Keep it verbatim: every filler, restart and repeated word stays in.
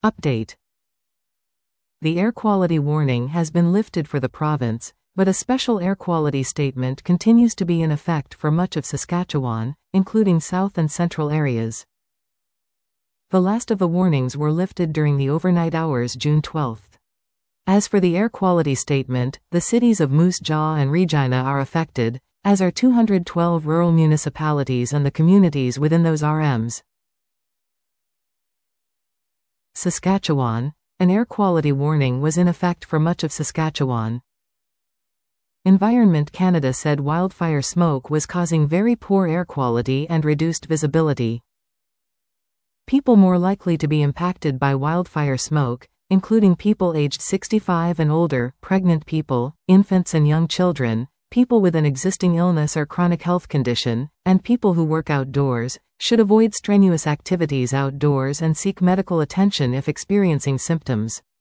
Update. The air quality warning has been lifted for the province, but a special air quality statement continues to be in effect for much of Saskatchewan, including south and central areas. The last of the warnings were lifted during the overnight hours June twelfth. As for the air quality statement, the cities of Moose Jaw and Regina are affected, as are two hundred twelve rural municipalities and the communities within those R Ms. Saskatchewan. An air quality warning was in effect for much of Saskatchewan. Environment Canada said wildfire smoke was causing very poor air quality and reduced visibility. People more likely to be impacted by wildfire smoke, including people aged sixty-five and older, pregnant people, infants and young children, people with an existing illness or chronic health condition, and people who work outdoors, should avoid strenuous activities outdoors and seek medical attention if experiencing symptoms.